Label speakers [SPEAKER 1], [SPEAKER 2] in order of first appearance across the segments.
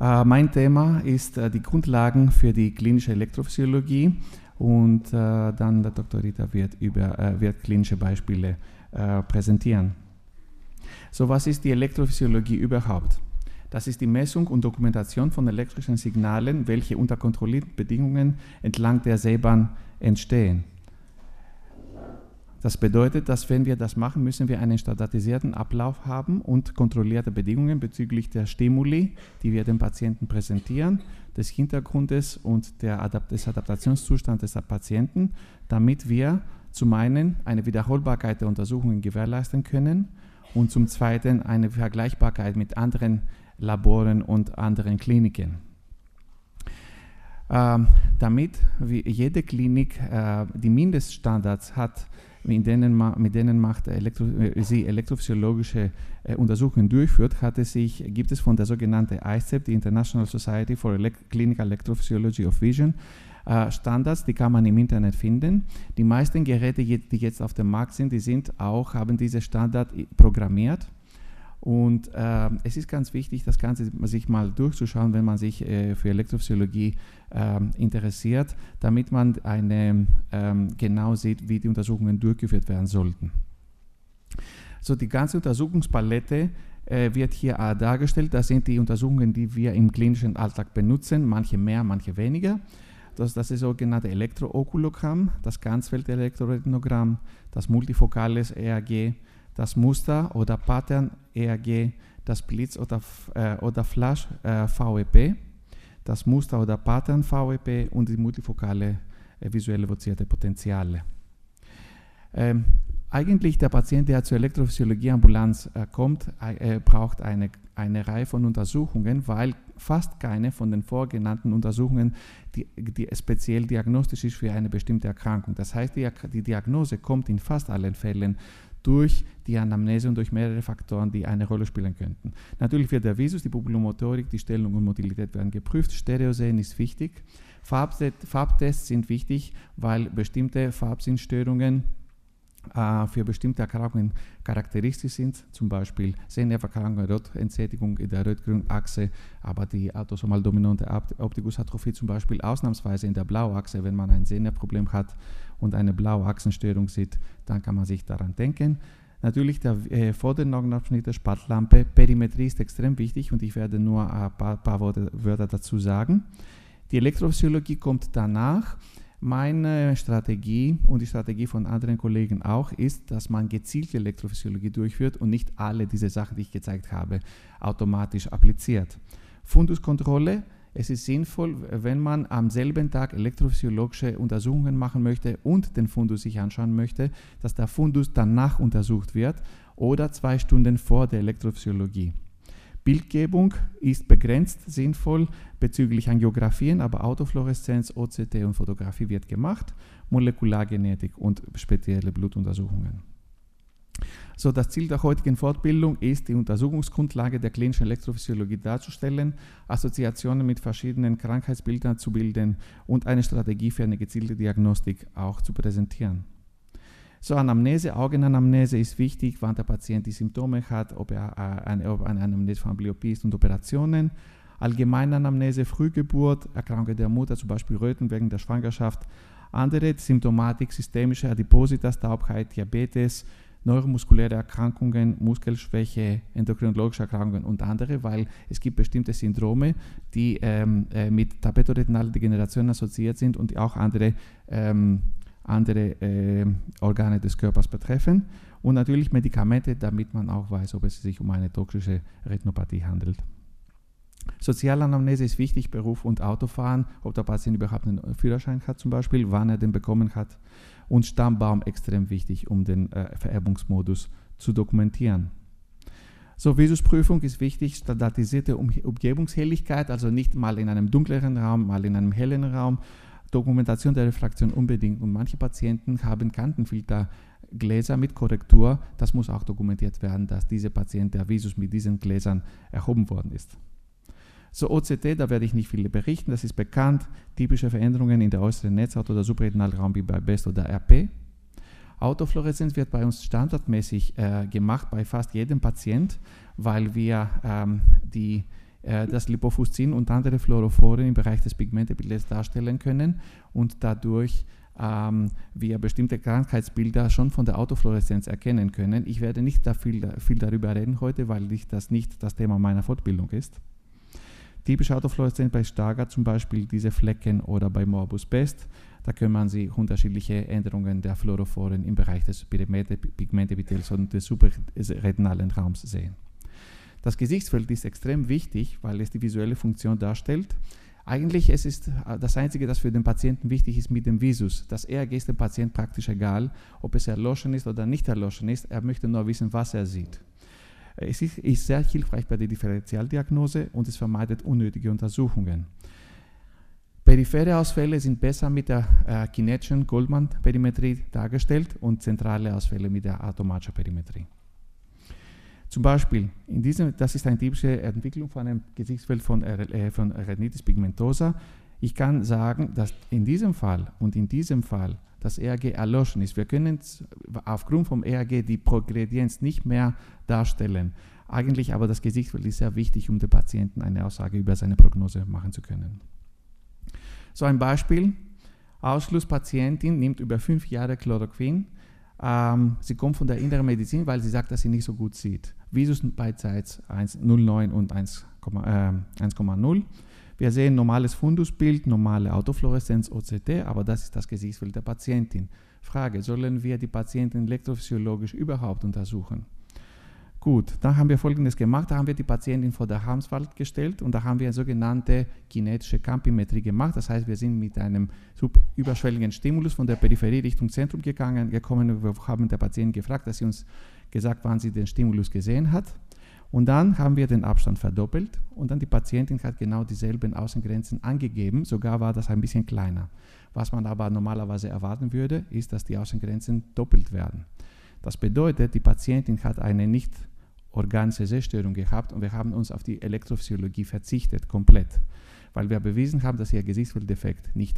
[SPEAKER 1] Mein Thema ist die Grundlagen für die klinische Elektrophysiologie und dann der Dr. Rita wird klinische Beispiele präsentieren. So, was ist die Elektrophysiologie überhaupt? Das ist die Messung und Dokumentation von elektrischen Signalen, welche unter kontrollierten Bedingungen entlang der Sehbahn entstehen. Das bedeutet, dass wenn wir das machen, müssen wir einen standardisierten Ablauf haben und kontrollierte Bedingungen bezüglich der Stimuli, die wir dem Patienten präsentieren, des Hintergrundes und des Adaptationszustandes des Patienten, damit wir zum einen eine Wiederholbarkeit der Untersuchungen gewährleisten können und zum zweiten eine Vergleichbarkeit mit anderen Laboren und anderen Kliniken. Damit jede Klinik die Mindeststandards hat, mit denen sie elektrophysiologische Untersuchungen durchführt, gibt es von der sogenannten ICEP, die International Society for Clinical Electrophysiology of Vision, Standards, die kann man im Internet finden. Die meisten Geräte, die jetzt auf dem Markt sind, haben diese Standard programmiert. Und es ist ganz wichtig, das Ganze sich mal durchzuschauen, wenn man sich für Elektrophysiologie interessiert, damit man genau sieht, wie die Untersuchungen durchgeführt werden sollten. So, die ganze Untersuchungspalette wird hier dargestellt. Das sind die Untersuchungen, die wir im klinischen Alltag benutzen, manche mehr, manche weniger. Das ist das sogenannte Elektrookulogramm, das Ganzfeld-Elektroretinogramm, das multifokales ERG, das Muster- oder Pattern-ERG, das Blitz- oder Flash-VEP, das Muster- oder Pattern-VEP und die multifokale visuell evozierte Potentiale. Eigentlich der Patient, der zur Elektrophysiologieambulanz kommt, braucht eine Reihe von Untersuchungen, weil fast keine von den vorgenannten Untersuchungen die speziell diagnostisch ist für eine bestimmte Erkrankung. Das heißt, die Diagnose kommt in fast allen Fällen durch die Anamnese und durch mehrere Faktoren, die eine Rolle spielen könnten. Natürlich wird der Visus, die Pupillomotorik, die Stellung und Motilität werden geprüft. Stereosehen ist wichtig. Farbtests sind wichtig, weil bestimmte Farbsinnstörungen für bestimmte Erkrankungen charakteristisch sind, zum Beispiel Sehnerverkrankungen, Rotentsättigung in der Rot-Grün-Achse, aber die autosomal dominante Optikusatrophie zum Beispiel ausnahmsweise in der Blauachse. Wenn man ein Sehnerproblem hat und eine Blauachsenstörung sieht, dann kann man sich daran denken. Natürlich der vordere Augenabschnitt der Spaltlampe. Perimetrie ist extrem wichtig und ich werde nur ein paar Wörter dazu sagen. Die Elektrophysiologie kommt danach. Meine Strategie und die Strategie von anderen Kollegen auch ist, dass man gezielte Elektrophysiologie durchführt und nicht alle diese Sachen, die ich gezeigt habe, automatisch appliziert. Funduskontrolle. Es ist sinnvoll, wenn man am selben Tag elektrophysiologische Untersuchungen machen möchte und den Fundus sich anschauen möchte, dass der Fundus danach untersucht wird oder 2 Stunden vor der Elektrophysiologie. Bildgebung ist begrenzt sinnvoll bezüglich Angiografien, aber Autofluoreszenz, OCT und Fotografie wird gemacht, Molekulargenetik und spezielle Blutuntersuchungen. So, das Ziel der heutigen Fortbildung ist, die Untersuchungsgrundlage der klinischen Elektrophysiologie darzustellen, Assoziationen mit verschiedenen Krankheitsbildern zu bilden und eine Strategie für eine gezielte Diagnostik auch zu präsentieren. So, Anamnese, Augenanamnese ist wichtig, wann der Patient die Symptome hat, ob eine Anamnese von Amblyopie ist und Operationen. Allgemeine Anamnese, Frühgeburt, Erkrankung der Mutter, zum Beispiel Röten wegen der Schwangerschaft. Andere Symptomatik, systemische Adipositas, Taubheit, Diabetes, neuromuskuläre Erkrankungen, Muskelschwäche, endokrinologische Erkrankungen und andere, weil es gibt bestimmte Syndrome, die mit tapetoretinaler Degeneration assoziiert sind und auch andere Organe des Körpers betreffen. Und natürlich Medikamente, damit man auch weiß, ob es sich um eine toxische Retinopathie handelt. Sozialanamnese ist wichtig, Beruf und Autofahren, ob der Patient überhaupt einen Führerschein hat zum Beispiel, wann er den bekommen hat. Und Stammbaum extrem wichtig, um den Vererbungsmodus zu dokumentieren. So, Visusprüfung ist wichtig, standardisierte Umgebungshelligkeit, also nicht mal in einem dunkleren Raum, mal in einem hellen Raum. Dokumentation der Refraktion unbedingt. Und manche Patienten haben Kantenfiltergläser mit Korrektur. Das muss auch dokumentiert werden, dass dieser Patient, der Visus mit diesen Gläsern erhoben worden ist. So, OCT, da werde ich nicht viel berichten, das ist bekannt. Typische Veränderungen in der äußeren Netzhaut oder Supraretinalraum wie bei BEST oder RP. Autofluoreszenz wird bei uns standardmäßig gemacht bei fast jedem Patient, weil wir die das Lipofuscin und andere Fluorophoren im Bereich des Pigmentepithels darstellen können und dadurch wir bestimmte Krankheitsbilder schon von der Autofluoreszenz erkennen können. Ich werde nicht viel darüber reden heute, weil das nicht das Thema meiner Fortbildung ist. Typische Autofluoreszenz bei Stargardt zum Beispiel diese Flecken oder bei Morbus Best, da können Sie unterschiedliche Änderungen der Fluorophoren im Bereich des Pigmentepithels und des supraretinalen Raums sehen. Das Gesichtsfeld ist extrem wichtig, weil es die visuelle Funktion darstellt. Eigentlich es ist das Einzige, das für den Patienten wichtig ist mit dem Visus. Das ERG ist dem Patienten praktisch egal, ob es erloschen ist oder nicht erloschen ist. Er möchte nur wissen, was er sieht. Es ist sehr hilfreich bei der Differentialdiagnose und es vermeidet unnötige Untersuchungen. Periphere Ausfälle sind besser mit der kinetischen Goldmann-Perimetrie dargestellt und zentrale Ausfälle mit der automatischen Perimetrie. Zum Beispiel, das ist eine typische Entwicklung von einem Gesichtsfeld von Retinitis pigmentosa. Ich kann sagen, dass in diesem Fall und in diesem Fall das ERG erloschen ist. Wir können aufgrund vom ERG die Progredienz nicht mehr darstellen. Eigentlich aber das Gesichtsfeld ist sehr wichtig, um dem Patienten eine Aussage über seine Prognose machen zu können. So ein Beispiel, Ausschlusspatientin nimmt über 5 Jahre Chloroquin. Sie kommt von der inneren Medizin, weil sie sagt, dass sie nicht so gut sieht. Visus beidseits 0,9 und 1,0. Wir sehen normales Fundusbild, normale Autofluoreszenz, OCT, aber das ist das Gesichtsfeld der Patientin. Frage, sollen wir die Patientin elektrophysiologisch überhaupt untersuchen? Gut, dann haben wir Folgendes gemacht, da haben wir die Patientin vor der Harmswald gestellt und da haben wir eine sogenannte kinetische Kampimetrie gemacht. Das heißt, wir sind mit einem überschwelligen Stimulus von der Peripherie Richtung Zentrum gekommen und wir haben der Patientin gefragt, dass sie uns gesagt, wann sie den Stimulus gesehen hat. Und dann haben wir den Abstand verdoppelt und dann die Patientin hat genau dieselben Außengrenzen angegeben, sogar war das ein bisschen kleiner. Was man aber normalerweise erwarten würde, ist, dass die Außengrenzen doppelt werden. Das bedeutet, die Patientin hat eine nicht organische Sehstörung gehabt und wir haben uns auf die Elektrophysiologie verzichtet, komplett, weil wir bewiesen haben, dass ihr Gesichtsfelddefekt nicht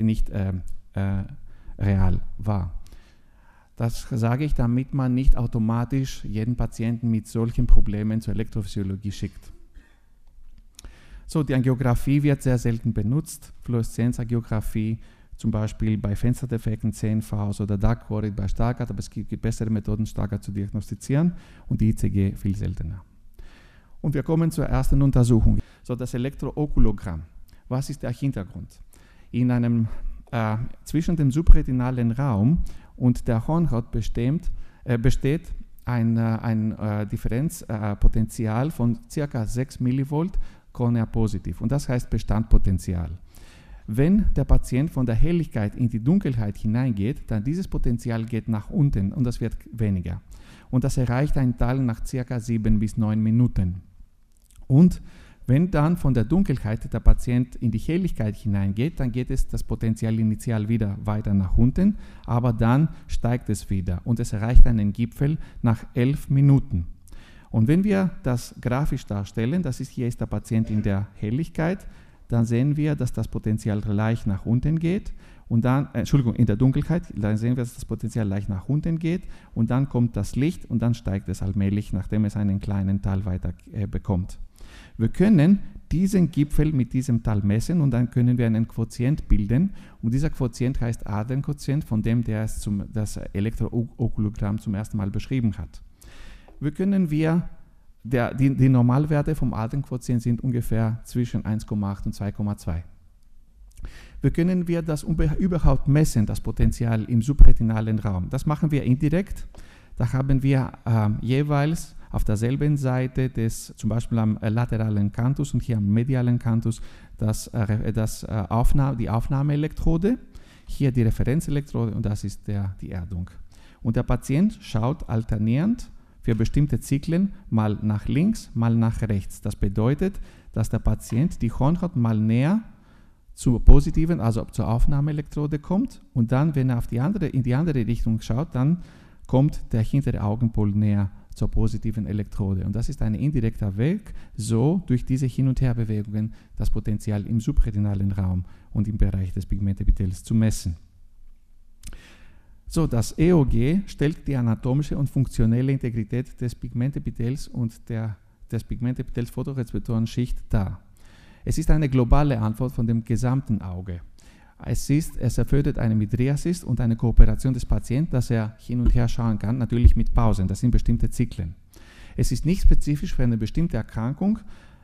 [SPEAKER 1] real war. Das sage ich, damit man nicht automatisch jeden Patienten mit solchen Problemen zur Elektrophysiologie schickt. So, die Angiografie wird sehr selten benutzt, Fluoreszenzangiografie, zum Beispiel bei Fensterdefekten, CNVs oder Dark Quarry bei Stargardt, aber es gibt bessere Methoden, Stargardt zu diagnostizieren und die ICG viel seltener. Und wir kommen zur ersten Untersuchung. So, das Elektrookulogramm. Was ist der Hintergrund? Zwischen dem subretinalen Raum und der Hornhaut besteht ein Differenzpotential von ca. 6 mV Cornea positiv und das heißt Bestandpotential. Wenn der Patient von der Helligkeit in die Dunkelheit hineingeht, dann dieses Potential geht nach unten und das wird weniger. Und das erreicht einen Teil nach ca. 7 bis 9 Minuten. Und wenn dann von der Dunkelheit der Patient in die Helligkeit hineingeht, dann geht das Potential initial wieder weiter nach unten, aber dann steigt es wieder und es erreicht einen Gipfel nach 11 Minuten. Und wenn wir das grafisch darstellen, hier ist der Patient in der Helligkeit, dann sehen wir, dass das Potential leicht nach unten geht und dann, in der Dunkelheit, dann sehen wir, dass das Potential leicht nach unten geht und dann kommt das Licht und dann steigt es allmählich, nachdem es einen kleinen Teil weiter bekommt. Wir können diesen Gipfel mit diesem Teil messen und dann können wir einen Quotient bilden und dieser Quotient heißt Adernquotient, von dem das Elektrookulogramm zum ersten Mal beschrieben hat. Die Normalwerte vom Adernquotient sind ungefähr zwischen 1,8 und 2,2. Wie können wir das überhaupt messen, das Potential im subretinalen Raum? Das machen wir indirekt. Da haben wir jeweils auf derselben Seite zum Beispiel am lateralen Canthus und hier am medialen Canthus die Aufnahmeelektrode, hier die Referenzelektrode und das ist die Erdung. Und der Patient schaut alternierend für bestimmte Zyklen mal nach links, mal nach rechts. Das bedeutet, dass der Patient die Hornhaut mal näher zur positiven, also zur Aufnahmeelektrode kommt und dann, wenn er in die andere Richtung schaut, dann kommt der hintere Augenpol näher zur positiven Elektrode. Und das ist ein indirekter Weg, so durch diese Hin- und Herbewegungen das Potential im subretinalen Raum und im Bereich des Pigmentepithels zu messen. So, das EOG stellt die anatomische und funktionelle Integrität des Pigmentepithels und der des Pigmentepithels Photorezeptorenschicht dar. Es ist eine globale Antwort von dem gesamten Auge. Es erfordert eine Mydriasis und eine Kooperation des Patienten, dass er hin und her schauen kann, natürlich mit Pausen, das sind bestimmte Zyklen. Es ist nicht spezifisch für eine bestimmte Erkrankung,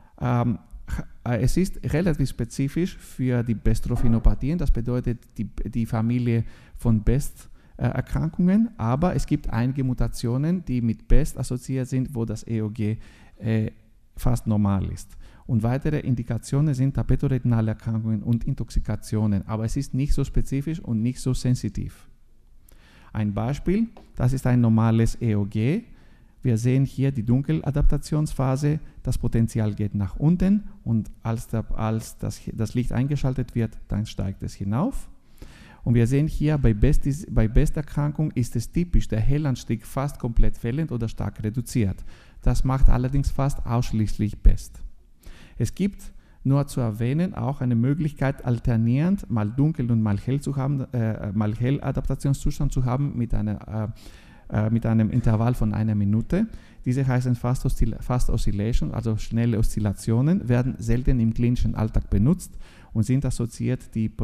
[SPEAKER 1] es ist relativ spezifisch für die Bestrophinopatien, das bedeutet die Familie von Best-Erkrankungen, aber es gibt einige Mutationen, die mit Best assoziiert sind, wo das EOG fast normal ist. Und weitere Indikationen sind tapetoretinale Erkrankungen und Intoxikationen, aber es ist nicht so spezifisch und nicht so sensitiv. Ein Beispiel, das ist ein normales EOG. Wir sehen hier die Dunkeladaptationsphase, das Potential geht nach unten und als das Licht eingeschaltet wird, dann steigt es hinauf. Und wir sehen hier, bei Besterkrankung ist es typisch, der Hellanstieg fast komplett fällend oder stark reduziert. Das macht allerdings fast ausschließlich Best. Es gibt, nur zu erwähnen, auch eine Möglichkeit, alternierend mal dunkel und mal hell zu haben, mal hell Adaptationszustand zu haben mit einem Intervall von 1 Minute. Diese heißen Fast Oscillation, also schnelle Oszillationen, werden selten im klinischen Alltag benutzt und sind assoziiert die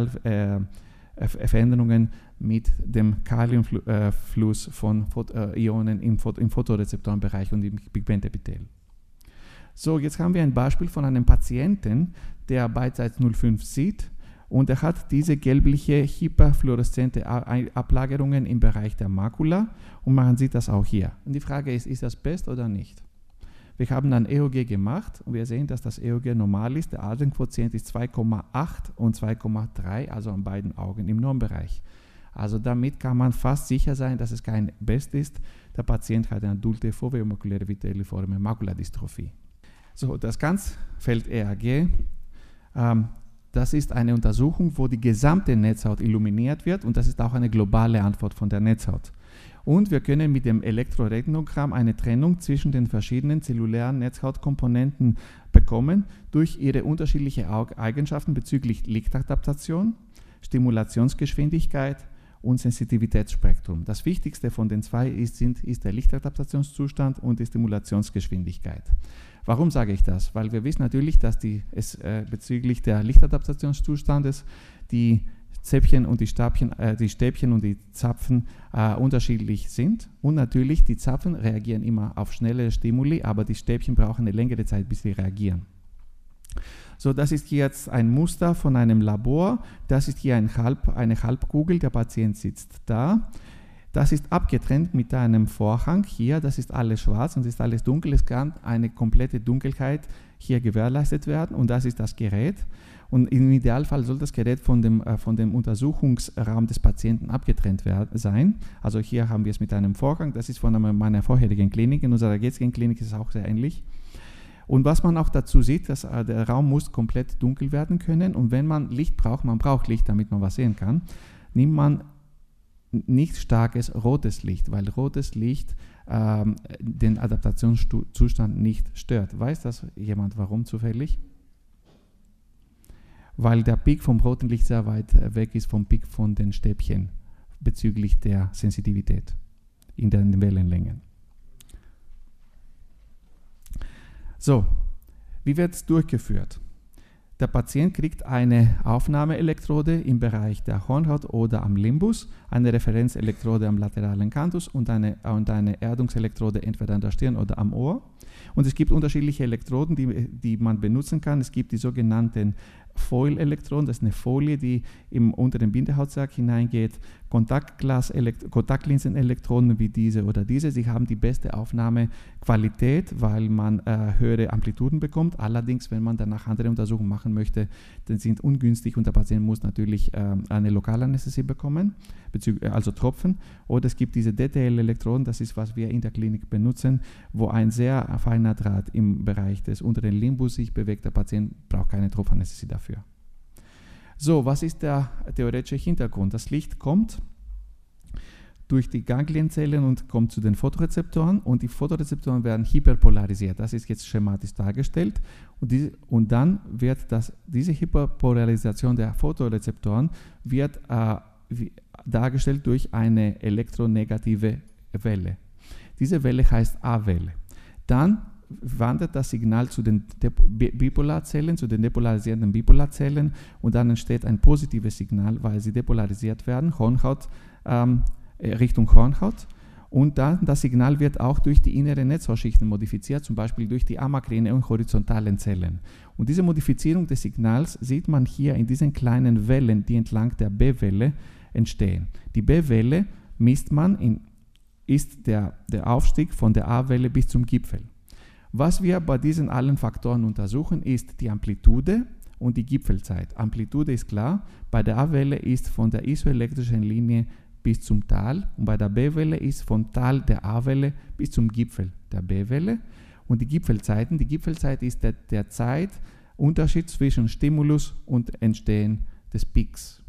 [SPEAKER 1] Potentialveränderungen mit dem Kaliumfluss von Ionen im Photorezeptorenbereich und im Pigmentepithel. So, jetzt haben wir ein Beispiel von einem Patienten, der beidseits 05 sieht. Und er hat diese gelbliche, hyperfluoreszente Ablagerungen im Bereich der Makula und man sieht das auch hier. Und die Frage ist das Best oder nicht? Wir haben ein EOG gemacht und wir sehen, dass das EOG normal ist. Der Adernquotient ist 2,8 und 2,3, also an beiden Augen im Normbereich. Also damit kann man fast sicher sein, dass es kein Best ist. Der Patient hat eine adulte foveomakuläre vitelliforme Makuladystrophie. So, das Ganzfeld EAG. Das ist eine Untersuchung, wo die gesamte Netzhaut illuminiert wird und das ist auch eine globale Antwort von der Netzhaut. Und wir können mit dem Elektroretinogramm eine Trennung zwischen den verschiedenen zellulären Netzhautkomponenten bekommen durch ihre unterschiedlichen Eigenschaften bezüglich Lichtadaptation, Stimulationsgeschwindigkeit und Sensitivitätsspektrum. Das wichtigste von den zwei ist der Lichtadaptationszustand und die Stimulationsgeschwindigkeit. Warum sage ich das? Weil wir wissen natürlich, dass bezüglich der Lichtadaptationszustandes die Stäbchen und die Zapfen unterschiedlich sind. Und natürlich, die Zapfen reagieren immer auf schnelle Stimuli, aber die Stäbchen brauchen eine längere Zeit, bis sie reagieren. So, das ist jetzt ein Muster von einem Labor. Das ist hier eine Halbkugel, der Patient sitzt da. Das ist abgetrennt mit einem Vorhang hier, das ist alles schwarz und ist alles dunkel. Es kann eine komplette Dunkelheit hier gewährleistet werden und das ist das Gerät. Und im Idealfall soll das Gerät von dem Untersuchungsraum des Patienten abgetrennt sein. Also hier haben wir es mit einem Vorhang, das ist von meiner vorherigen Klinik. In unserer jetzigen Klinik ist es auch sehr ähnlich. Und was man auch dazu sieht, dass der Raum muss komplett dunkel werden können und wenn man Licht braucht, man braucht Licht, damit man was sehen kann, nimmt man nicht starkes rotes Licht, weil rotes Licht den Adaptationszustand nicht stört. Weiß das jemand warum zufällig? Weil der Peak vom roten Licht sehr weit weg ist vom Peak von den Stäbchen bezüglich der Sensitivität in den Wellenlängen. So, wie wird es durchgeführt? Der Patient kriegt eine Aufnahmeelektrode im Bereich der Hornhaut oder am Limbus, eine Referenzelektrode am lateralen Canthus und eine Erdungselektrode entweder an der Stirn oder am Ohr. Und es gibt unterschiedliche Elektroden, die man benutzen kann. Es gibt die sogenannten Foil-Elektroden, das ist eine Folie, die unter den Bindehautsack hineingeht. Kontaktlinsenelektroden wie diese oder diese, sie haben die beste Aufnahmequalität, weil man höhere Amplituden bekommt. Allerdings, wenn man danach andere Untersuchungen machen möchte, dann sind ungünstig und der Patient muss natürlich eine Lokalanästhesie bekommen, also Tropfen. Oder es gibt diese DTL-Elektroden, das ist, was wir in der Klinik benutzen, wo ein sehr feiner Draht im Bereich des unteren Limbus sich bewegt. Der Patient braucht keine Tropfanästhesie dafür. So, was ist der theoretische Hintergrund? Das Licht kommt durch die Ganglienzellen und kommt zu den Photorezeptoren und die Photorezeptoren werden hyperpolarisiert. Das ist jetzt schematisch dargestellt und dann wird diese Hyperpolarisation der Photorezeptoren wird dargestellt durch eine elektronegative Welle. Diese Welle heißt A-Welle. Dann wandert das Signal zu den Bipolarzellen, zu den depolarisierenden Bipolarzellen und dann entsteht ein positives Signal, weil sie depolarisiert werden, Hornhaut, Richtung Hornhaut. Und dann das Signal wird auch durch die inneren Netzhautschichten modifiziert, zum Beispiel durch die amakrine und horizontalen Zellen. Und diese Modifizierung des Signals sieht man hier in diesen kleinen Wellen, die entlang der B-Welle entstehen. Die B-Welle misst man, ist der Aufstieg von der A-Welle bis zum Gipfel. Was wir bei diesen allen Faktoren untersuchen, ist die Amplitude und die Gipfelzeit. Amplitude ist klar, bei der A-Welle ist von der isoelektrischen Linie bis zum Tal und bei der B-Welle ist vom Tal der A-Welle bis zum Gipfel der B-Welle. Und die Gipfelzeit ist der Zeitunterschied zwischen Stimulus und Entstehen des Peaks.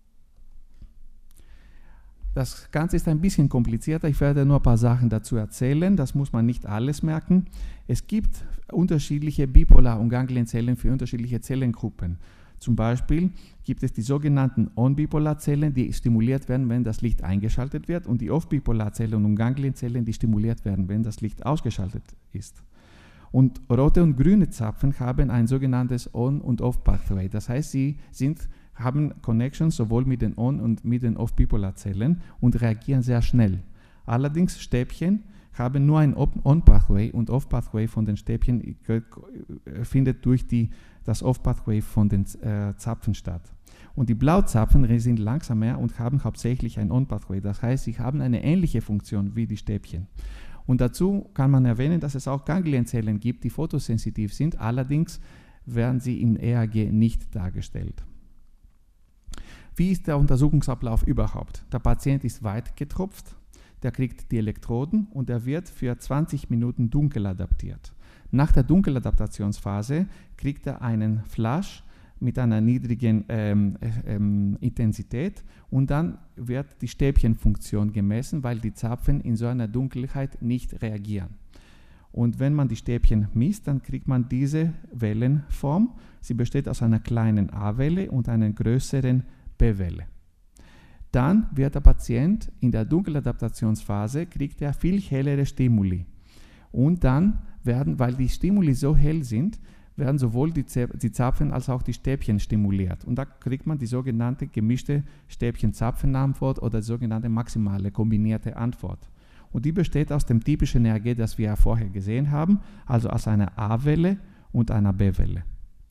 [SPEAKER 1] Das Ganze ist ein bisschen komplizierter, ich werde nur ein paar Sachen dazu erzählen, das muss man nicht alles merken. Es gibt unterschiedliche Bipolar- und Ganglienzellen für unterschiedliche Zellengruppen. Zum Beispiel gibt es die sogenannten On-Bipolarzellen, die stimuliert werden, wenn das Licht eingeschaltet wird, und die Off-Bipolarzellen und Ganglienzellen, die stimuliert werden, wenn das Licht ausgeschaltet ist. Und rote und grüne Zapfen haben ein sogenanntes On- und Off-Pathway. Das heißt, sie haben Connections sowohl mit den On- und mit den Off-Bipolarzellen und reagieren sehr schnell. Allerdings Stäbchen haben nur ein On-Pathway und Off-Pathway von den Stäbchen findet durch das Off-Pathway von den Zapfen statt. Und die Blauzapfen sind langsamer und haben hauptsächlich ein On-Pathway. Das heißt, sie haben eine ähnliche Funktion wie die Stäbchen. Und dazu kann man erwähnen, dass es auch Ganglienzellen gibt, die photosensitiv sind. Allerdings werden sie im ERG nicht dargestellt. Wie ist der Untersuchungsablauf überhaupt? Der Patient ist weit getropft, der kriegt die Elektroden und er wird für 20 Minuten dunkel adaptiert. Nach der Dunkeladaptationsphase kriegt er einen Flash mit einer niedrigen Intensität und dann wird die Stäbchenfunktion gemessen, weil die Zapfen in so einer Dunkelheit nicht reagieren. Und wenn man die Stäbchen misst, dann kriegt man diese Wellenform. Sie besteht aus einer kleinen A-Welle und einer größeren B-Welle. Dann wird der Patient in der Dunkeladaptationsphase, kriegt er viel hellere Stimuli. Und dann werden, weil die Stimuli so hell sind, werden sowohl die Zapfen als auch die Stäbchen stimuliert. Und da kriegt man die sogenannte gemischte Stäbchen-Zapfen-Antwort oder die sogenannte maximale kombinierte Antwort. Und die besteht aus dem typischen ERG, das wir ja vorher gesehen haben, also aus einer A-Welle und einer B-Welle.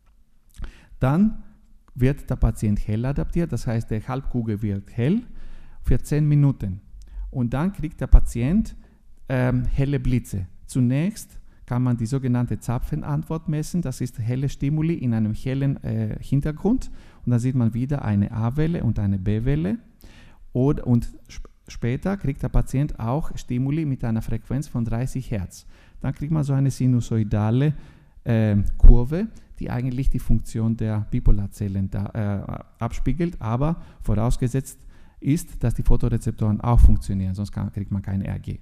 [SPEAKER 1] Dann wird der Patient hell adaptiert, das heißt, der Halbkugel wird hell für 10 Minuten. Und dann kriegt der Patient helle Blitze. Zunächst kann man die sogenannte Zapfenantwort messen, das ist helle Stimuli in einem hellen Hintergrund. Und dann sieht man wieder eine A-Welle und eine B-Welle. Und später kriegt der Patient auch Stimuli mit einer Frequenz von 30 Hertz. Dann kriegt man so eine sinusoidale Kurve, die eigentlich die Funktion der Bipolarzellen abspiegelt, aber vorausgesetzt ist, dass die Photorezeptoren auch funktionieren, sonst kriegt man kein ERG.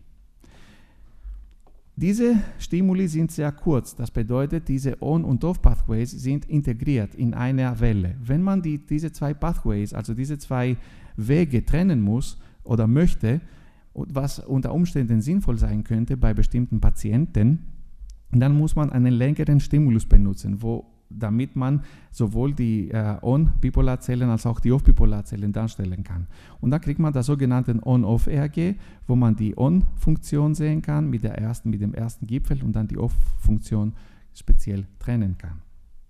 [SPEAKER 1] Diese Stimuli sind sehr kurz, das bedeutet, diese On- und Off-Pathways sind integriert in einer Welle. Wenn man diese zwei Pathways, also diese zwei Wege trennen muss oder möchte, was unter Umständen sinnvoll sein könnte bei bestimmten Patienten, dann muss man einen längeren Stimulus benutzen, damit man sowohl die On-Bipolarzellen als auch die Off-Bipolarzellen darstellen kann. Und dann kriegt man das sogenannte On-Off-ERG, wo man die On-Funktion sehen kann mit dem ersten Gipfel und dann die Off-Funktion speziell trennen kann.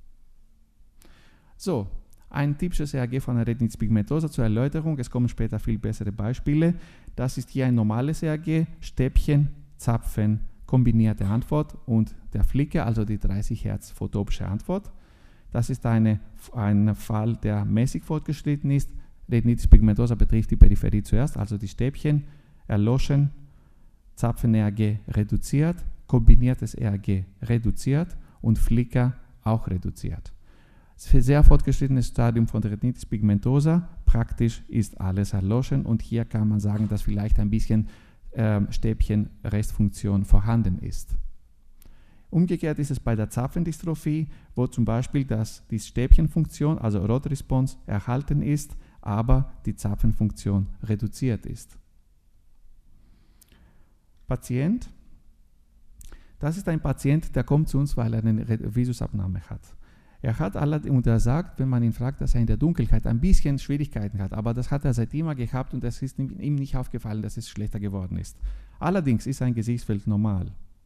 [SPEAKER 1] So, ein typisches ERG von der Retinitis pigmentosa zur Erläuterung. Es kommen später viel bessere Beispiele. Das ist hier ein normales ERG, Stäbchen, Zapfen, kombinierte Antwort und der Flicker, also die 30 Hertz photopische Antwort. Das ist ein Fall, der mäßig fortgeschritten ist. Retinitis pigmentosa betrifft die Peripherie zuerst, also die Stäbchen erloschen, Zapfen-ERG reduziert, kombiniertes ERG reduziert und Flicker auch reduziert. Für sehr fortgeschrittenes Stadium von Retinitis pigmentosa, praktisch ist alles erloschen und hier kann man sagen, dass vielleicht ein bisschen Stäbchen-Restfunktion vorhanden ist. Umgekehrt ist es bei der Zapfendystrophie, wo zum Beispiel die Stäbchenfunktion, also Rot-Response, erhalten ist, aber die Zapfenfunktion reduziert ist. Patient, Das ist ein Patient, der kommt zu uns, weil er eine Visusabnahme hat. Er hat allerdings, und er sagt, wenn man ihn fragt, dass er in der Dunkelheit ein bisschen Schwierigkeiten hat, aber das hat er seit immer gehabt und es ist ihm nicht aufgefallen, dass es schlechter geworden ist. Allerdings ist sein Gesichtsfeld normal.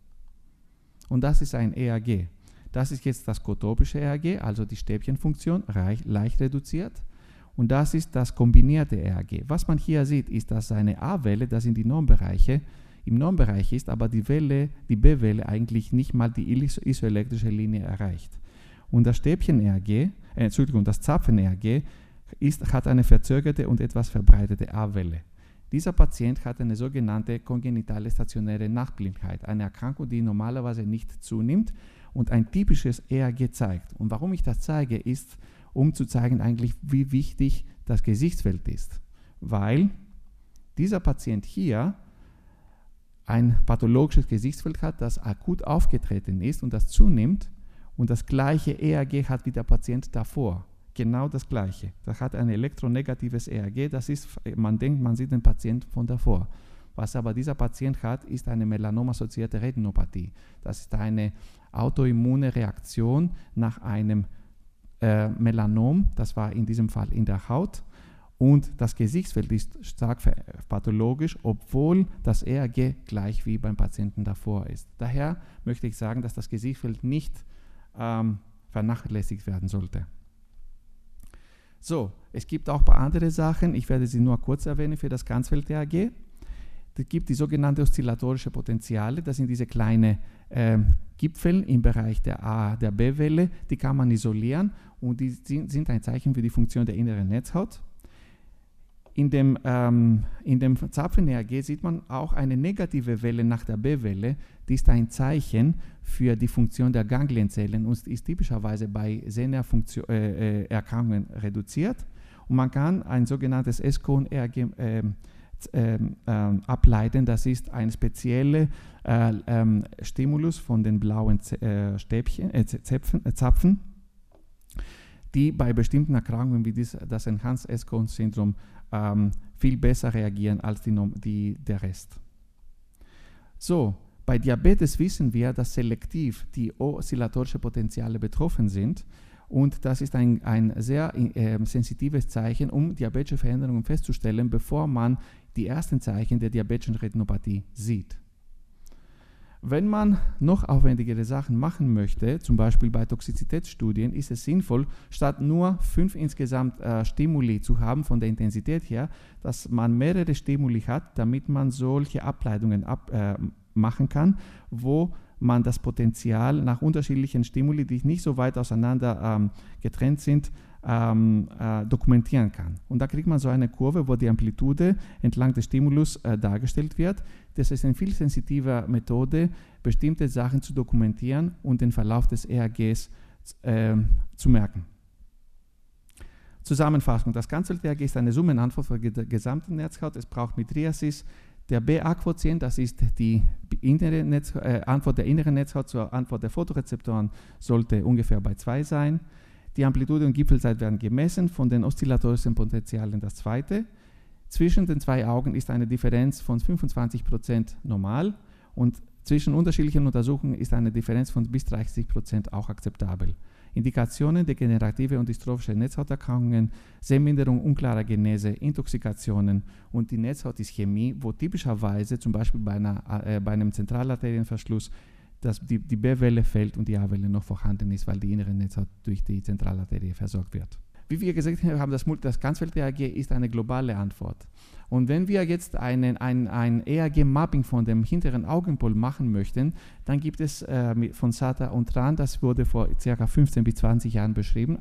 [SPEAKER 1] Und das ist ein ERG. Das ist jetzt das kotopische ERG, also die Stäbchenfunktion, leicht reduziert. Und das ist das kombinierte ERG. Was man hier sieht, ist, dass seine A-Welle, das sind die Normbereiche, im Normbereich ist, aber die B-Welle eigentlich nicht mal die isoelektrische Linie erreicht. Und das Stäbchen-ERG, das Zapfen-ERG hat eine verzögerte und etwas verbreitete A-Welle. Dieser Patient hat eine sogenannte kongenitale stationäre Nachtblindheit, eine Erkrankung, die normalerweise nicht zunimmt und ein typisches ERG zeigt. Und warum ich das zeige, ist, um zu zeigen eigentlich, wie wichtig das Gesichtsfeld ist. Weil dieser Patient hier ein pathologisches Gesichtsfeld hat, das akut aufgetreten ist und das zunimmt und das gleiche ERG hat wie der Patient davor. Genau das gleiche. Das hat ein elektronegatives ERG, das ist, man denkt, man sieht den Patienten von davor. Was aber dieser Patient hat, ist eine melanom-assoziierte Retinopathie. Das ist eine autoimmune Reaktion nach einem Melanom, das war in diesem Fall in der Haut, und das Gesichtsfeld ist stark pathologisch, obwohl das ERG gleich wie beim Patienten davor ist. Daher möchte ich sagen, dass das Gesichtsfeld nicht vernachlässigt werden sollte. So, es gibt auch ein paar andere Sachen, ich werde sie nur kurz erwähnen für das Ganzfeld-ERG. Es gibt die sogenannte oszillatorische Potenziale, das sind diese kleinen Gipfel im Bereich der B-Welle, die kann man isolieren und die sind ein Zeichen für die Funktion der inneren Netzhaut. In dem Zapfen-ERG sieht man auch eine negative Welle nach der B-Welle, die ist ein Zeichen für die Funktion der Ganglienzellen und ist typischerweise bei Sehnererkrankungen reduziert. Und man kann ein sogenanntes S-Cone-ERG ableiten. Das ist ein spezieller Stimulus von den blauen Zapfen, die bei bestimmten Erkrankungen wie das Enhanced S-Cone-Syndrom viel besser reagieren als der Rest. So, bei Diabetes wissen wir, dass selektiv die oszillatorische Potenziale betroffen sind. Und das ist ein sehr sensitives Zeichen, um diabetische Veränderungen festzustellen, bevor man die ersten Zeichen der diabetischen Retinopathie sieht. Wenn man noch aufwendigere Sachen machen möchte, zum Beispiel bei Toxizitätsstudien, ist es sinnvoll, statt nur 5 insgesamt Stimuli zu haben von der Intensität her, dass man mehrere Stimuli hat, damit man solche Ableitungen machen kann, wo man das Potenzial nach unterschiedlichen Stimuli, die nicht so weit auseinander getrennt sind, dokumentieren kann. Und da kriegt man so eine Kurve, wo die Amplitude entlang des Stimulus dargestellt wird. Das ist eine viel sensitive Methode, bestimmte Sachen zu dokumentieren und den Verlauf des ERGs zu merken. Zusammenfassung: Das Ganzfeld-ERG ist eine Summenantwort für die gesamte Netzhaut. Es braucht Mydriasis. Der BA-Quotient, das ist die Antwort der inneren Netzhaut zur Antwort der Photorezeptoren, sollte ungefähr bei 2 sein. Die Amplitude und Gipfelzeit werden gemessen von den oszillatorischen Potenzialen, das zweite. Zwischen den zwei Augen ist eine Differenz von 25% normal und zwischen unterschiedlichen Untersuchungen ist eine Differenz von bis 30% auch akzeptabel. Indikationen: degenerative und dystrophische Netzhauterkrankungen, Sehminderung unklarer Genese, Intoxikationen und die Netzhautischämie, wo typischerweise zum Beispiel bei einem Zentralarterienverschluss die B-Welle fällt und die A-Welle noch vorhanden ist, weil die innere Netzhaut durch die Zentralarterie versorgt wird. Wie wir gesagt haben, das Ganzfeld-ERG ist eine globale Antwort. Und wenn wir jetzt ein ERG-Mapping von dem hinteren Augenpol machen möchten, dann gibt es von Sata und Tran, das wurde vor ca. 15 bis 20 Jahren beschrieben,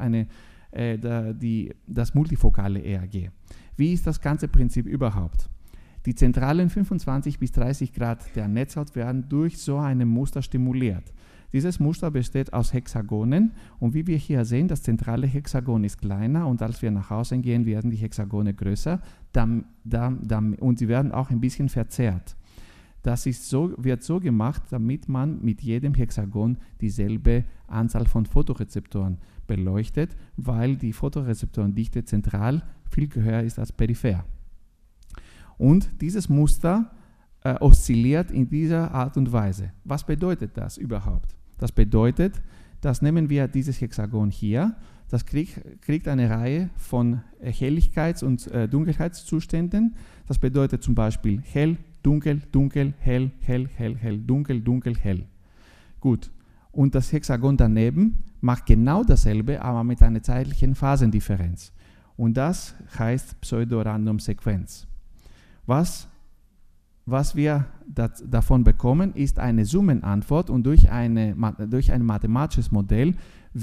[SPEAKER 1] das multifokale ERG. Wie ist das ganze Prinzip überhaupt? Die zentralen 25 bis 30 Grad der Netzhaut werden durch so ein Muster stimuliert. Dieses Muster besteht aus Hexagonen und wie wir hier sehen, das zentrale Hexagon ist kleiner und als wir nach außen gehen, werden die Hexagone größer und sie werden auch ein bisschen verzerrt. Das wird so gemacht, damit man mit jedem Hexagon dieselbe Anzahl von Photorezeptoren beleuchtet, weil die Photorezeptorendichte zentral viel höher ist als peripher. Und dieses Muster oszilliert in dieser Art und Weise. Was bedeutet das überhaupt? Das bedeutet, dass nehmen wir dieses Hexagon hier, das kriegt eine Reihe von Helligkeits- und Dunkelheitszuständen. Das bedeutet zum Beispiel hell, dunkel, dunkel, hell, hell, hell, hell, dunkel, dunkel, hell. Gut. Und das Hexagon daneben macht genau dasselbe, aber mit einer zeitlichen Phasendifferenz. Und das heißt Pseudo-Random-Sequenz. Was wir davon bekommen, ist eine Summenantwort und durch ein mathematisches Modell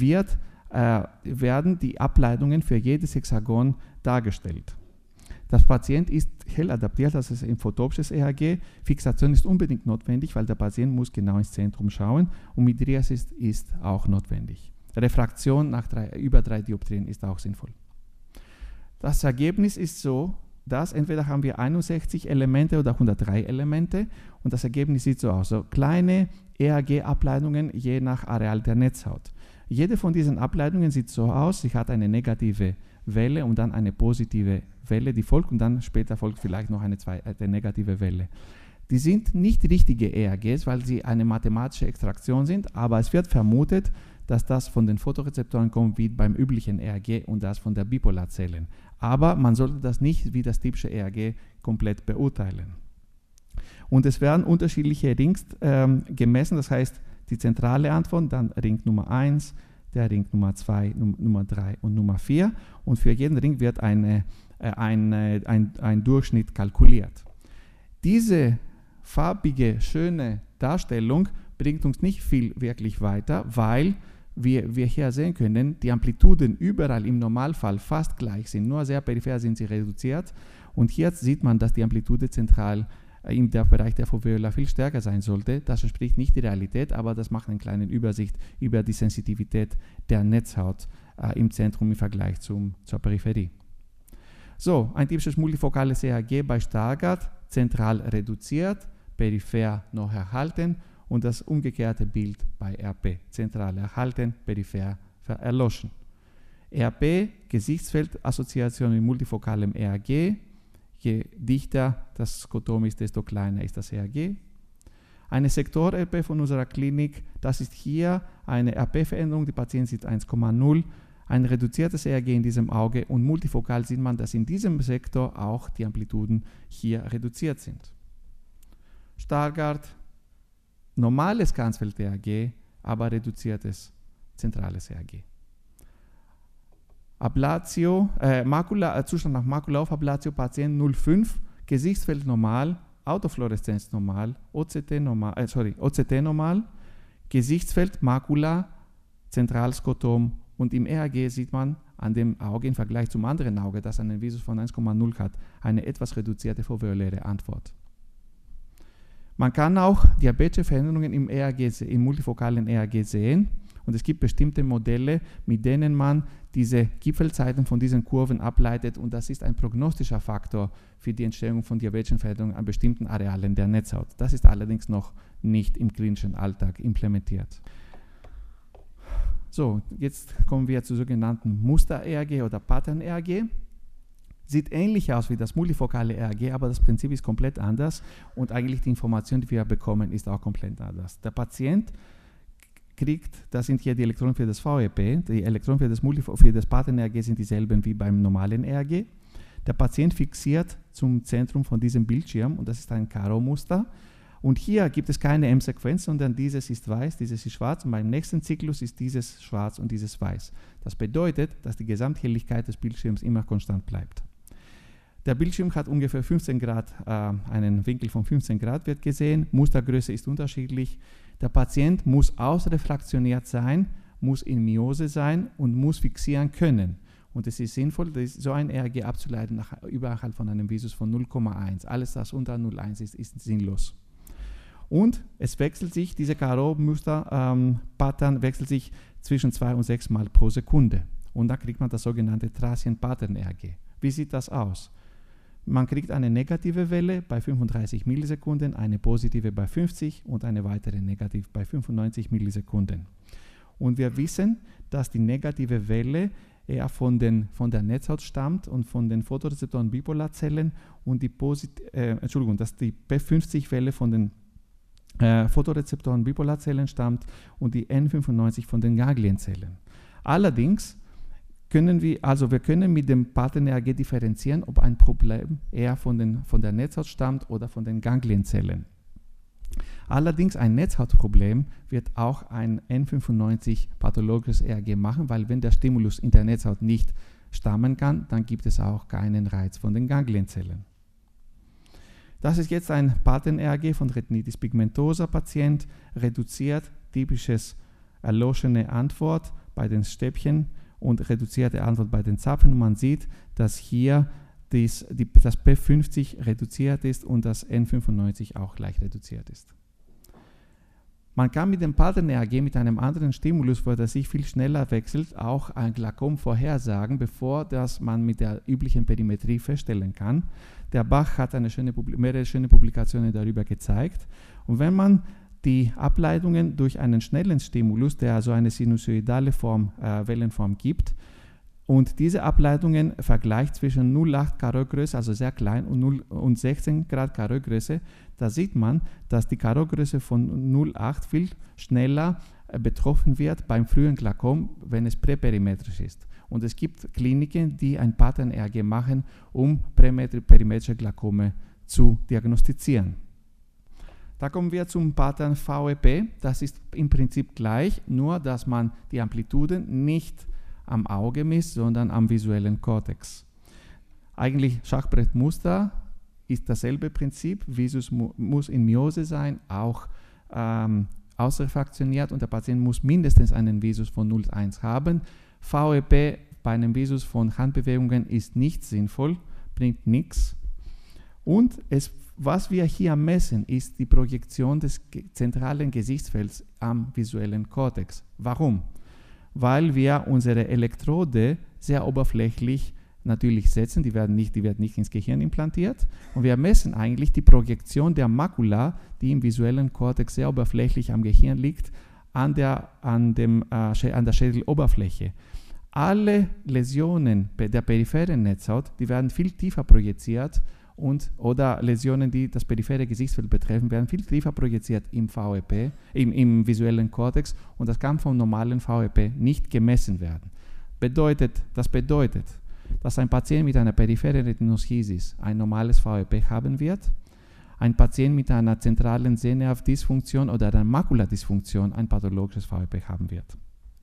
[SPEAKER 1] werden die Ableitungen für jedes Hexagon dargestellt. Das Patient ist hell adaptiert, das ist ein photopisches ERG. Fixation ist unbedingt notwendig, weil der Patient muss genau ins Zentrum schauen und Mydriasis ist auch notwendig. Refraktion nach über 3 Dioptrien ist auch sinnvoll. Das Ergebnis ist so, dass entweder haben wir 61 Elemente oder 103 Elemente und das Ergebnis sieht so aus. So kleine ERG-Ableitungen je nach Areal der Netzhaut. Jede von diesen Ableitungen sieht so aus, sie hat eine negative Welle und dann eine positive Welle, die folgt und dann später folgt vielleicht noch eine negative Welle. Die sind nicht richtige ERGs, weil sie eine mathematische Extraktion sind, aber es wird vermutet, dass das von den Photorezeptoren kommt wie beim üblichen ERG und das von der Bipolarzellen. Aber man sollte das nicht wie das typische ERG komplett beurteilen. Und es werden unterschiedliche Rings gemessen, das heißt die zentrale Antwort, dann Ring Nummer 1, der Ring Nummer 2, Nummer 3 und Nummer 4 und für jeden Ring wird ein Durchschnitt kalkuliert. Diese farbige, schöne Darstellung bringt uns nicht viel wirklich weiter, weil wir hier sehen können, die Amplituden überall im Normalfall fast gleich sind, nur sehr peripher sind sie reduziert und hier sieht man, dass die Amplitude zentral im Bereich der Foveola viel stärker sein sollte. Das entspricht nicht der Realität, aber das macht eine kleine Übersicht über die Sensitivität der Netzhaut im Zentrum im Vergleich zur Peripherie. So, ein typisches multifokales ERG bei Stargardt, zentral reduziert, peripher noch erhalten und das umgekehrte Bild bei RP, zentral erhalten, peripher erloschen. RP, Gesichtsfeldassoziation mit multifokalem ERG. Je dichter das Skotom ist, desto kleiner ist das ERG. Eine Sektor-RP von unserer Klinik, das ist hier eine RP-Veränderung, die Patient sieht 1,0, ein reduziertes ERG in diesem Auge und multifokal sieht man, dass in diesem Sektor auch die Amplituden hier reduziert sind. Stargardt, normales Ganzfeld-ERG, aber reduziertes zentrales ERG. Ablatio, Zustand nach Makulaufablatio, Patient 0,5, Gesichtsfeld normal, Autofluoreszenz normal, OCT normal, Gesichtsfeld, Makula, Zentralskotom und im ERG sieht man an dem Auge im Vergleich zum anderen Auge, das einen Visus von 1,0 hat, eine etwas reduzierte foveoläre Antwort. Man kann auch diabetische Veränderungen im multifokalen ERG sehen. Und es gibt bestimmte Modelle, mit denen man diese Gipfelzeiten von diesen Kurven ableitet und das ist ein prognostischer Faktor für die Entstehung von diabetischen Veränderungen an bestimmten Arealen der Netzhaut. Das ist allerdings noch nicht im klinischen Alltag implementiert. So, jetzt kommen wir zu sogenannten Muster-ERG oder Pattern-ERG. Sieht ähnlich aus wie das multifokale ERG, aber das Prinzip ist komplett anders und eigentlich die Information, die wir bekommen, ist auch komplett anders. Der Patient kriegt, das sind hier die Elektronen für das VEP, die Elektronen für das Pattern-ERG sind dieselben wie beim normalen ERG. Der Patient fixiert zum Zentrum von diesem Bildschirm und das ist ein Karo-Muster. Und hier gibt es keine M-Sequenz, sondern dieses ist weiß, dieses ist schwarz und beim nächsten Zyklus ist dieses schwarz und dieses weiß. Das bedeutet, dass die Gesamthelligkeit des Bildschirms immer konstant bleibt. Der Bildschirm hat ungefähr 15 Grad, einen Winkel von 15 Grad wird gesehen, Mustergröße ist unterschiedlich. Der Patient muss ausrefraktioniert sein, muss in Myose sein und muss fixieren können. Und es ist sinnvoll, so ein ERG abzuleiten überhalb von einem Visus von 0,1. Alles, was unter 0,1 ist sinnlos. Und es wechselt sich, diese Karo-Muster-Pattern wechselt sich zwischen 2 und 6 Mal pro Sekunde. Und da kriegt man das sogenannte Transient-Pattern-ERG. Wie sieht das aus? Man kriegt eine negative Welle bei 35 Millisekunden, eine positive bei 50 und eine weitere negativ bei 95 Millisekunden. Und wir wissen, dass die negative Welle eher von der Netzhaut stammt und von den Photorezeptoren Bipolarzellen und dass die P50-Welle von den Photorezeptoren Bipolarzellen stammt und die N95 von den Ganglienzellen. Allerdings können wir können mit dem Partner-ERG differenzieren, ob ein Problem eher von der Netzhaut stammt oder von den Ganglienzellen. Allerdings ein Netzhautproblem wird auch ein N95 pathologisches ERG machen, weil wenn der Stimulus in der Netzhaut nicht stammen kann, dann gibt es auch keinen Reiz von den Ganglienzellen. Das ist jetzt ein Partner-ERG von Retinitis pigmentosa Patient, reduziert, typisches erloschene Antwort bei den Stäbchen und reduzierte Antwort bei den Zapfen. Man sieht, dass hier das P50 reduziert ist und das N95 auch leicht reduziert ist. Man kann mit dem Partner-ERG mit einem anderen Stimulus, wo der sich viel schneller wechselt, auch ein Glaukom vorhersagen, bevor das man mit der üblichen Perimetrie feststellen kann. Der Bach hat mehrere schöne Publikationen darüber gezeigt. Und wenn man die Ableitungen durch einen schnellen Stimulus, der also eine sinusoidale Wellenform gibt, und diese Ableitungen vergleicht zwischen 0,8 Karotgröße, also sehr klein, und 16 Grad Karotgröße, da sieht man, dass die Karotgröße von 0,8 viel schneller betroffen wird beim frühen Glaukom, wenn es präperimetrisch ist. Und es gibt Kliniken, die ein Partner-ERG machen, um präperimetrische Glaukome zu diagnostizieren. Da kommen wir zum Pattern VEP. Das ist im Prinzip gleich, nur dass man die Amplituden nicht am Auge misst, sondern am visuellen Kortex. Eigentlich Schachbrettmuster ist dasselbe Prinzip. Visus muss in Myose sein, auch ausrefraktioniert, und der Patient muss mindestens einen Visus von 0,1 haben. VEP bei einem Visus von Handbewegungen ist nicht sinnvoll, bringt nichts. Und was wir hier messen, ist die Projektion des zentralen Gesichtsfelds am visuellen Kortex. Warum? Weil wir unsere Elektrode sehr oberflächlich natürlich setzen, die wird nicht ins Gehirn implantiert, und wir messen eigentlich die Projektion der Makula, die im visuellen Kortex sehr oberflächlich am Gehirn liegt, an der Schädeloberfläche. Alle Läsionen der peripheren Netzhaut, die werden viel tiefer projiziert, oder Läsionen, die das periphere Gesichtsfeld betreffen, werden viel tiefer projiziert im VEP, im visuellen Kortex, und das kann vom normalen VEP nicht gemessen werden. Das bedeutet, dass ein Patient mit einer peripheren Retinoschisis ein normales VEP haben wird, ein Patient mit einer zentralen Sehnervdysfunktion oder einer Makuladysfunktion ein pathologisches VEP haben wird.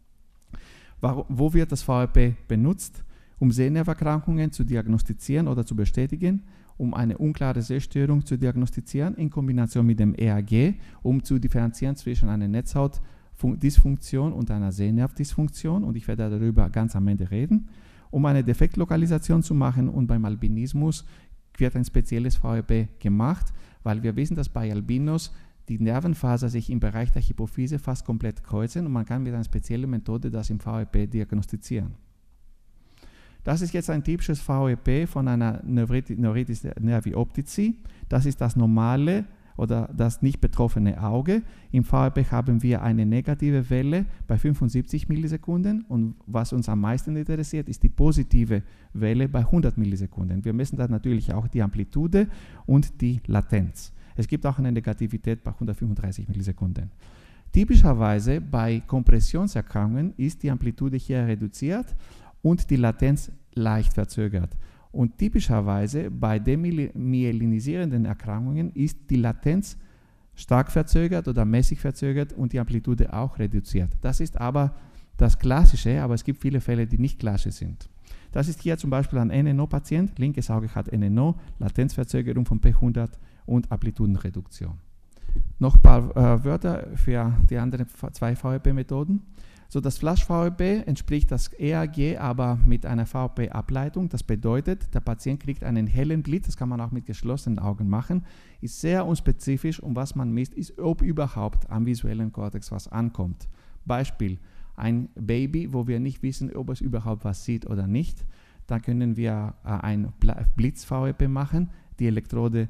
[SPEAKER 1] Wo wird das VEP benutzt? Um Sehnerverkrankungen zu diagnostizieren oder zu bestätigen, um eine unklare Sehstörung zu diagnostizieren, in Kombination mit dem ERG, um zu differenzieren zwischen einer Netzhautdysfunktion und einer Sehnervdysfunktion, und ich werde darüber ganz am Ende reden, um eine Defektlokalisation zu machen, und beim Albinismus wird ein spezielles VEP gemacht, weil wir wissen, dass bei Albinos die Nervenfaser sich im Bereich der Hypophyse fast komplett kreuzen, und man kann mit einer speziellen Methode das im VEP diagnostizieren. Das ist jetzt ein typisches VEP von einer Neuritis nervi optici. Das ist das normale oder das nicht betroffene Auge. Im VEP haben wir eine negative Welle bei 75 Millisekunden, und was uns am meisten interessiert, ist die positive Welle bei 100 Millisekunden. Wir messen dann natürlich auch die Amplitude und die Latenz. Es gibt auch eine Negativität bei 135 Millisekunden. Typischerweise bei Kompressionserkrankungen ist die Amplitude hier reduziert und die Latenz leicht verzögert. Und typischerweise bei demyelinisierenden Erkrankungen ist die Latenz stark verzögert oder mäßig verzögert und die Amplitude auch reduziert. Das ist aber das Klassische, aber es gibt viele Fälle, die nicht klassisch sind. Das ist hier zum Beispiel ein NNO-Patient, linkes Auge hat NNO, Latenzverzögerung von P100 und Amplitudenreduktion. Noch ein paar Wörter für die anderen zwei VEP-Methoden. So, das Flash-VEP entspricht das ERG, aber mit einer VEP-Ableitung. Das bedeutet, der Patient kriegt einen hellen Blitz, das kann man auch mit geschlossenen Augen machen, ist sehr unspezifisch, und was man misst, ist, ob überhaupt am visuellen Kortex was ankommt. Beispiel, ein Baby, wo wir nicht wissen, ob es überhaupt was sieht oder nicht. Da können wir ein Blitz-VEP machen, die Elektrode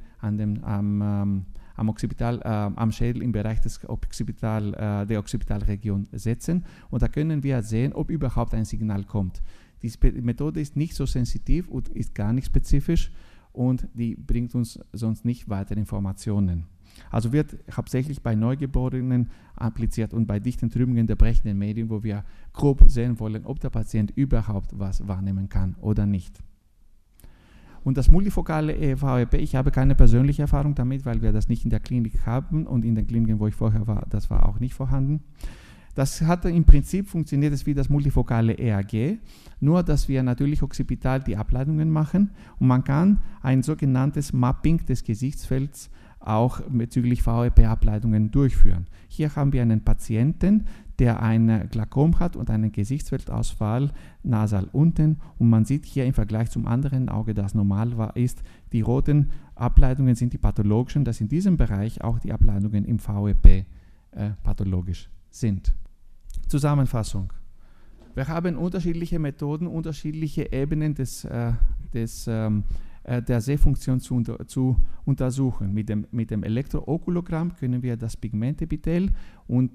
[SPEAKER 1] am Schädel im Bereich der Occipitalregion setzen, und da können wir sehen, ob überhaupt ein Signal kommt. Die Methode ist nicht so sensitiv und ist gar nicht spezifisch und die bringt uns sonst nicht weitere Informationen. Also wird hauptsächlich bei Neugeborenen appliziert und bei dichten Trübungen der brechenden Medien, wo wir grob sehen wollen, ob der Patient überhaupt was wahrnehmen kann oder nicht. Und das multifokale VEP, ich habe keine persönliche Erfahrung damit, weil wir das nicht in der Klinik haben und in den Kliniken, wo ich vorher war, das war auch nicht vorhanden. Das hat im Prinzip funktioniert es wie das multifokale EAG, nur dass wir natürlich occipital die Ableitungen machen und man kann ein sogenanntes Mapping des Gesichtsfelds auch bezüglich VEP-Ableitungen durchführen. Hier haben wir einen Patienten, der ein Glaukom hat und einen Gesichtsfeldausfall nasal unten und man sieht hier im Vergleich zum anderen Auge, das normal war, ist, die roten Ableitungen sind die pathologischen, dass in diesem Bereich auch die Ableitungen im VEP pathologisch sind. Zusammenfassung. Wir haben unterschiedliche Methoden, unterschiedliche Ebenen der Sehfunktion zu untersuchen. Mit dem Elektrookulogramm können wir das Pigmentepithel und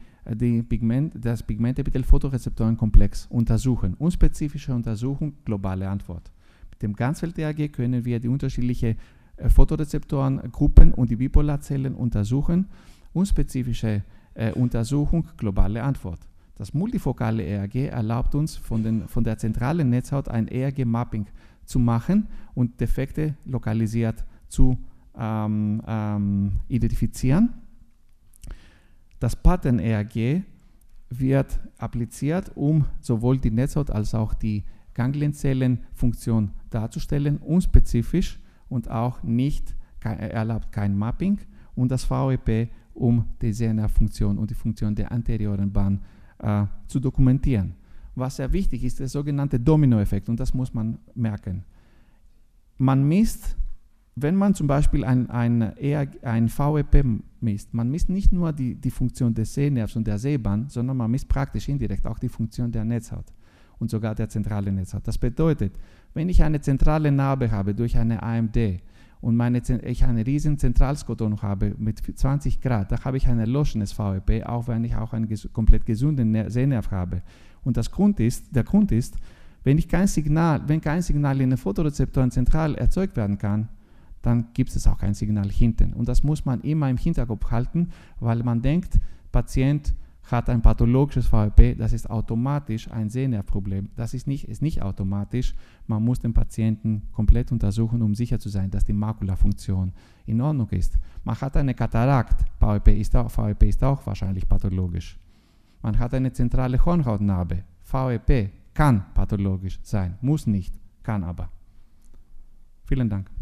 [SPEAKER 1] das Pigmentepithel-Photorezeptorenkomplex untersuchen. Unspezifische Untersuchung, globale Antwort. Mit dem Ganzfeld-EAG können wir die unterschiedlichen Photorezeptorengruppen und die Bipolarzellen untersuchen. Unspezifische Untersuchung, globale Antwort. Das multifokale EAG erlaubt uns von der zentralen Netzhaut ein EAG-Mapping zu machen und Defekte lokalisiert zu identifizieren. Das Pattern-EAG wird appliziert, um sowohl die Netzhaut als auch die Ganglienzellenfunktion darzustellen, unspezifisch und auch nicht erlaubt kein Mapping, und das VEP, um die Sehnervfunktion und die Funktion der anterioren Bahn zu dokumentieren. Was sehr wichtig ist, der sogenannte Dominoeffekt, und das muss man merken. Man misst, wenn man zum Beispiel ein VEP misst, man misst nicht nur die Funktion des Sehnervs und der Sehbahn, sondern man misst praktisch indirekt auch die Funktion der Netzhaut und sogar der zentralen Netzhaut. Das bedeutet, wenn ich eine zentrale Narbe habe durch eine AMD und ich eine riesen Zentralskoton habe mit 20 Grad, da habe ich ein erloschenes VEP, auch wenn ich auch einen komplett gesunden Sehnerv habe. Und der Grund ist, wenn kein Signal in den Photorezeptoren zentral erzeugt werden kann, dann gibt es auch kein Signal hinten. Und das muss man immer im Hinterkopf halten, weil man denkt, Patient hat ein pathologisches VEP, das ist automatisch ein Sehnervproblem. Das ist nicht automatisch. Man muss den Patienten komplett untersuchen, um sicher zu sein, dass die Makulafunktion in Ordnung ist. Man hat eine Katarakt, VEP ist auch wahrscheinlich pathologisch. Man hat eine zentrale Hornhautnarbe, VEP kann pathologisch sein, muss nicht, kann aber. Vielen Dank.